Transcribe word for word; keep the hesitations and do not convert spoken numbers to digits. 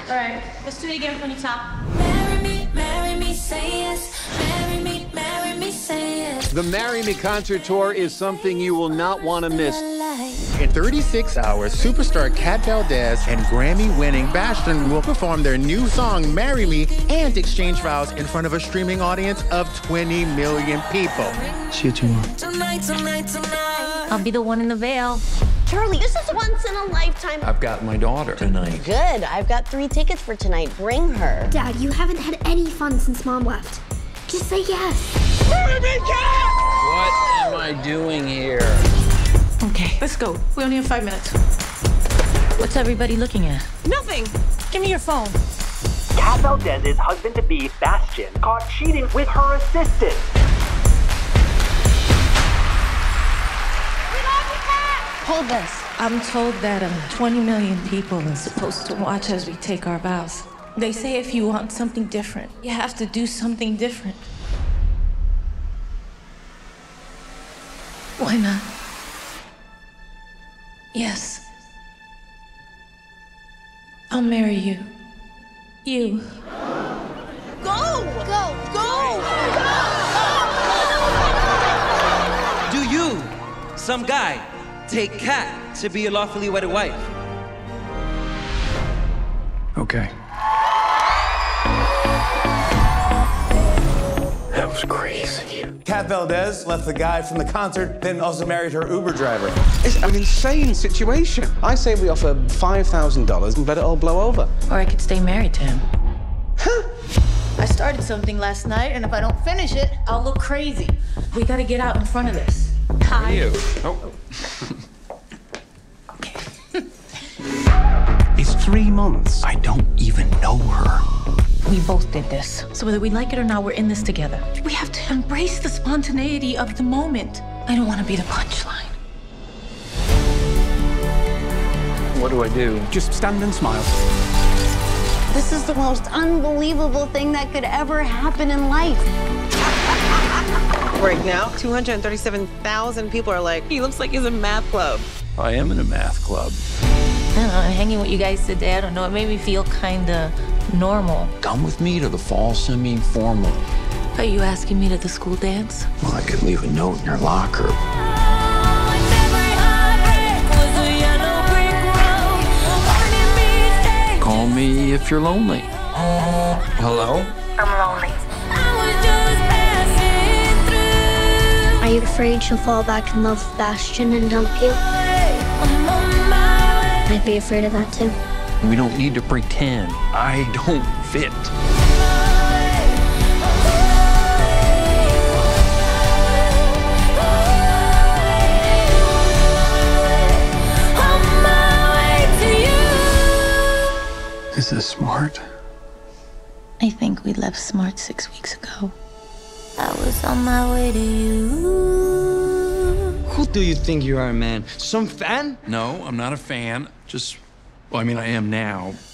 All right, let's do it again from the top. Marry me, marry me, say yes. Marry me, marry me, say yes. The Marry Me concert tour is something you will not want to miss. In thirty-six hours, superstar Kat Valdez and Grammy-winning Bastion will perform their new song, Marry Me, and exchange vows in front of a streaming audience of twenty million people. See you tomorrow. Tonight, tonight, tonight. I'll be the one in the veil. Charlie, this is once in a lifetime. I've got my daughter tonight. Good. I've got three tickets for tonight. Bring her. Dad, you haven't had any fun since Mom left. Just say yes. Marry me, Kat! What am I doing here? Okay, let's go. We only have five minutes. What's everybody looking at? Nothing. Give me your phone. Kat Valdez's husband-to-be, Bastion, caught cheating with her assistant. Hold this. I'm told that um, twenty million people are supposed to watch as we take our vows. They say if you want something different, you have to do something different. Why not? Yes. I'll marry you. You. Go! Go! Go! Do you, some guy, take Kat to be your lawfully wedded wife? Okay. That was crazy. Kat Valdez left the guy from the concert, then also married her Uber driver. It's an insane situation. I say we offer five thousand dollars and let it all blow over. Or I could stay married to him. Huh? I started something last night, and if I don't finish it, I'll look crazy. We gotta get out in front of this. How are you? Oh. It's three months. I don't even know her. We both did this. So whether we like it or not, we're in this together. We have to embrace the spontaneity of the moment. I don't want to be the punchline. What do I do? Just stand and smile. This is the most unbelievable thing that could ever happen in life. Right now, two hundred thirty-seven thousand people are like, he looks like he's in math club. I am in a math club. I don't know, hanging with you guys today, I don't know, it made me feel kind of normal. Come with me to the fall semi-formal. Are you asking me to the school dance? Well, I could leave a note in your locker. Call me if you're lonely. Hello? I'm lonely. Are you afraid she'll fall back in love with Bastion and dump you? I'd be afraid of that too. We don't need to pretend. I don't fit. Is this smart? I think we left smart six weeks ago. I was on my way to you. Who do you think you are, man? Some fan? No, I'm not a fan. Just, well, I mean, I am now.